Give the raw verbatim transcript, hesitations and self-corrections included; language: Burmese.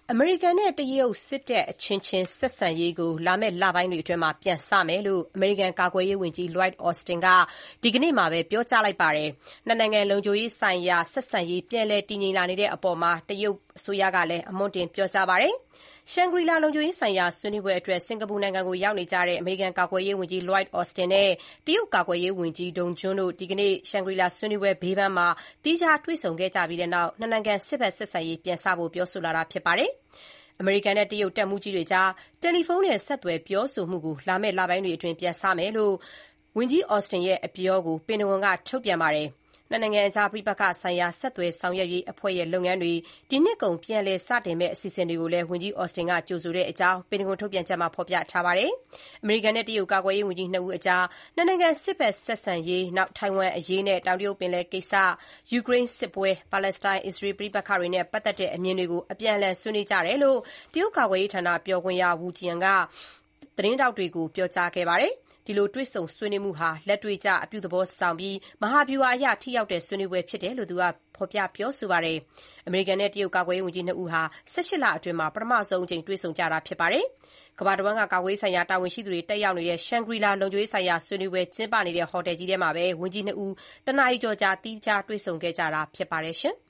အမေရိကန်နဲ့တရုတ်စစ်တပ်အချင်းချင်းဆက်ဆံရေးကိုလာမယ့်လပိုင်းတွေအတွင်းပြန်စမယ်လို့အမေရိကန်ကာကွယ်ရေးဝန်ကြီး Lloyd Austin ကဒီကနေ့မှာပဲပြောကြားလိုက်ပါတယ်။နှစ်နိုင်ငံလုံခြုံရေးဆိုင်ရာဆက်ဆံရေးပြန်လည်တည်ငြိမ်လာနေတဲ့အပေါ်မှာတရုတ်အစိုးရကလည်းအမွှမ်းတင်ပြောကြားပါတယ်။ Shangri-La လုံခြုံရေးဆိုင်ရာဆွေးနွေးပွဲအတွက်စင်ကာပူနိုင်ငံကိုရောက်နေကြတဲ့အမေရိကန်ကာကွယ်ရေးဝန်ကြီး Lloyd Austin နဲ့တရုတ်ကာကွယ်ရေးဝန်ကြီး Dong Jun တို့ဒီကနေ့ Shangri-La ဆွေးနွေးပွဲဘေးပန်းမှာသီးခြားတွေ့ဆုံခဲ့ကြပြီးနောက်နှစ်နိုင်ငံစစ်ဘက်ဆက်ဆံရေးပြန်စဖို့ပြောဆိုလာတာဖြစ်ပါတယ်။ အမေရိကန်နဲ့တရုတ်တပ်မှူးကြီးတွေကြားတယ်လီဖုန်းနဲ့ဆက်သွယ်ပြောဆိုမှုကိုလာမယ့်လပိုင်းတွေအတွင်းပြန်စမယ်လို့ ဝန်ကြီး Austin ရဲ့အပြောကိုပင်တဂွန်ကထုတ်ပြန်ပါတယ်။ နှစ်နိုင်ငံအကြားပဋိပက္ခဆိုင်ရာဆက်သွယ်ဆောင်ရွက်ရေးအဖွဲ့ရဲ့လုပ်ငန်းတွေဒီနှစ်ကုန်ပြန်လည်စတင်မယ့်အစီအစဉ်တွေကိုလည်း ဝန်ကြီး Austin ကကြိုဆိုတဲ့အကြောင်းပင်တဂွန်ထုတ်ပြန်ချက်မှာဖော်ပြထားပါတယ်။ အမေရိကန်နဲ့တရုတ်ကာကွယ်ရေးဝန်ကြီးနှစ်ဦးအကြားနှစ်နိုင်ငံစစ်ဘက်ဆက်ဆံရေး၊ ထိုင်ဝမ်အရေးနဲ့တောင်တရုတ်ပင်လယ်ကိစ္စ၊ ယူကရိန်းစစ်ပွဲ၊ ပါလက်စတိုင်း-အစ္စရေးပဋိပက္ခတွေနဲ့ပတ်သက်တဲ့အမြင်တွေကိုအပြန်အလှန်ဆွေးနွေးကြတယ်လို့ တရုတ်ကာကွယ်ရေးဌာနပြောခွင့်ရ Wu Jian ကသတင်းထောက်တွေကိုပြောကြားခဲ့ပါတယ်။ ဒီလိုတွေ့ဆုံဆွေးနွေးမှုဟာလက်တွေ့ကျအပြုသဘောဆောင်ပြီး မဟာဗျူဟာအရထိရောက်တဲ့ဆွေးနွေးပွဲဖြစ်တယ်လို့ သူကဖော်ပြပြောဆိုပါတယ်။ အမေရိကန်နဲ့တရုတ်ကာကွယ်ရေးဝန်ကြီးနှစ်ဦးဟာ ၁၈ လအတွင်းပထမဆုံးအကြိမ်တွေ့ဆုံကြတာဖြစ်ပါတယ်။ ကမ္ဘာတဝန်းကကာကွယ်ရေးဆိုင်ရာတာဝန်ရှိသူတွေတက်ရောက်နေတဲ့ Shangri-La လုံခြုံရေးဆိုင်ရာဆွေးနွေးပွဲကျင်းပနေတဲ့ဟိုတယ်ကြီးထဲမှာပဲ ဝန်ကြီးနှစ်ဦး တနာရီကျော်ကြာသီးခြားတွေ့ဆုံခဲ့ကြတာဖြစ်ပါတယ်။